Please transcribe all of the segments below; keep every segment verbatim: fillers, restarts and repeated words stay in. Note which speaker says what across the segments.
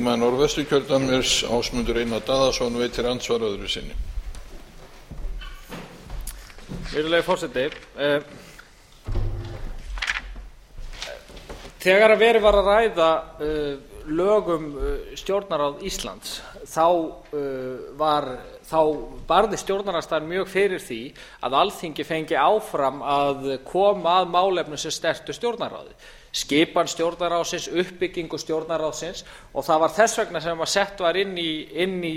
Speaker 1: þingmaður Norðvesturkjördæmis, Ásmundur Einar Daðason, veitir andsvar öðru sinni.
Speaker 2: Virðulegi forseti, þegar að verið var að ræða lög um Stjórnarráð Íslands, þá var þá barði stjórnarandstaðan mjög fyrir því að Alþingi fengi áfram að koma að málefnum sem snertu Stjórnarráðið, skipan Stjórnarráðsins, uppbyggingu Stjórnarráðsins, og það var þess vegna sem að sett var inn í, inn í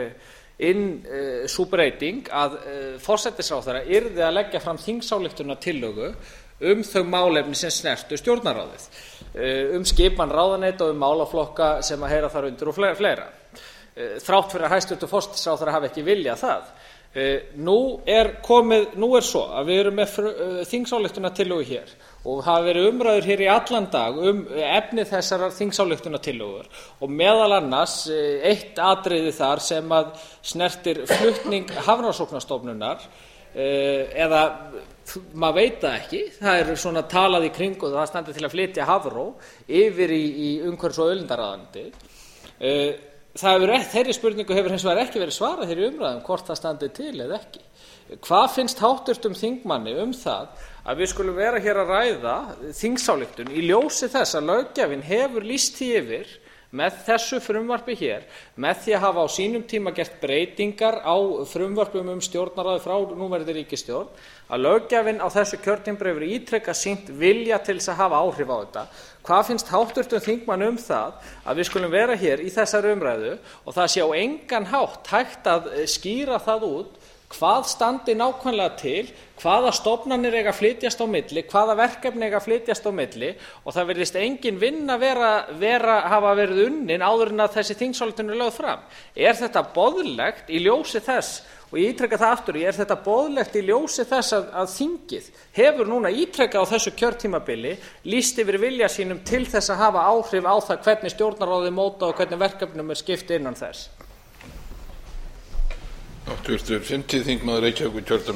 Speaker 2: inn uh, sú breyting að uh, forsætisráðherra yrði að leggja fram þingsályktunartillögu um þau málefni sem snertu Stjórnarráðið, uh, um skipan ráðuneyta og um málaflokka sem að heyra þar undir og fleira. Uh, þrátt fyrir að hæstvirtur forsætisráðherra hafi ekki viljað það. Uh, nú er komið, nú er svo að við erum með uh, þingsályktunartillögu hér og hafa verið umræður hér í allan dag um efni þessarar þingsályktunartillögur og meðal annars uh, eitt atriði þar sem að snertir flutning Hafrannsóknastofnunar, uh, eða maður veit það ekki, það er svona talað í kringu það standi til að flytja Hafró yfir í, í umhverfis- og auðlindaráðuneytið. Uh, Það hefur, þeirri spurningu hefur hins vegar ekki verið svarað hér í umræðum hvort það standi til eða ekki. Hvað finnst háttvirtum þingmanni um það að við skulum vera hér að ræða þingsályktun í ljósi þess að löggjafinn hefur lýst því yfir með þessu frumvarpi hér, með því að hafa á sínum tíma gert breytingar á frumvörpum um Stjórnarráðið frá núverandi ríkisstjórn, að löggjafinn á þessu kjörtímabili hefur ítrekað sýnt vilja til þess að hafa áhrif á þetta. Hvað finnst háttvirtum þingmanni um það að við skulum vera hér í þessari umræðu og það sé á engan hátt hægt að skýra það út hvað standi nákvæmlega til, hvaða stofnanir eiga að flytjast á milli, hvaða verkefni eiga að flytjast á milli, og það virðist engin vinna vera, vera hafa verið unnin áður en að þessi þingsályktun er lögð fram. Er þetta boðlegt í ljósi þess, og ég ítreka það aftur, er þetta boðlegt í ljósi þess að, að þingið hefur núna ítrekað á þessu kjörtímabili lýst yfir vilja sínum til þess að hafa áhrif á það hvernig Stjórnarráðið móta og hvernig verkefnum er skipt innan þess?
Speaker 1: Háttvirtur fimmti þingmaður Reykjavíkurkjördæmis